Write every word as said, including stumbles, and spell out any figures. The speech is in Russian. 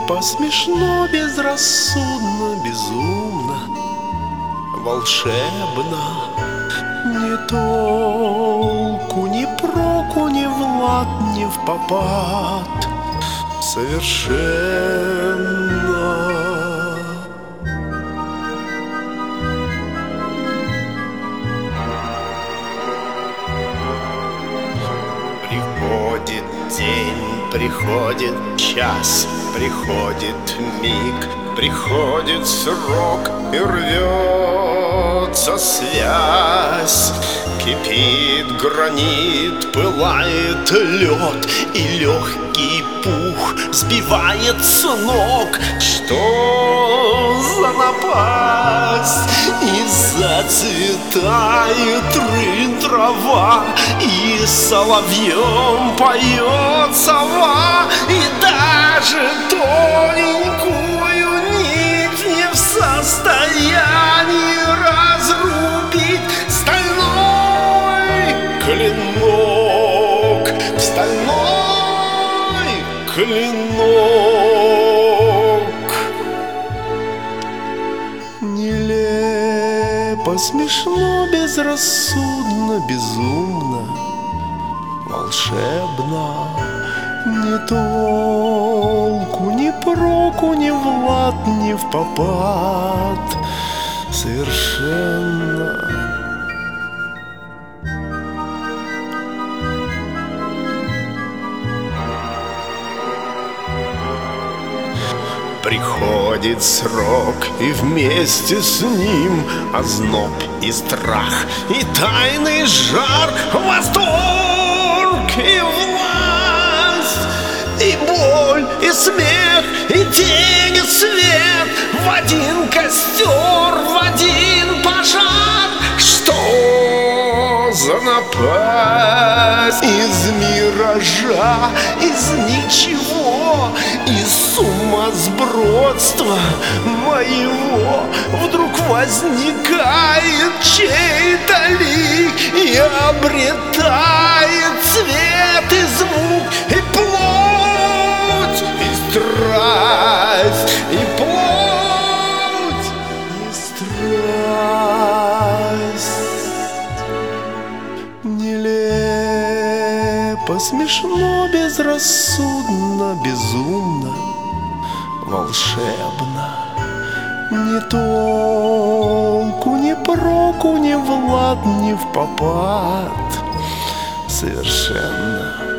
Нелепо, смешно, безрассудно, безумно, волшебно. Ни толку, ни проку, ни в лад, ни в попад. Совершенно. Приходит день, приходит час, приходит миг, приходит срок, и рвется связь. Кипит гранит, пылает лед, и легкий пух сбивает с ног. Что за напасть? И зацветает рынь трава, и соловьем поет сова, и даже тоненькую нить не в состоянии разрубить стальной клинок, стальной клинок. Нелепо, смешно, безрассудно, безумно, волшебно. Ни толку, ни проку, ни в лад, ни в попад. Совершенно. Приходит срок, и вместе с ним озноб и страх, и тайный жар, восторг и власть, и боль, и смех, и тень, и свет в один костер, в один пожар. Что за напасть? Из миража, из ничего, из сумасбродства моего вдруг возникает чей-то лик и обретает цвет и звук, и плоть, и страсть, и плоть, и страсть. Нелепо, смешно, безрассудно, безумно, волшебно. Ни толку, ни проку, ни в лад, ни в попад. Совершенно.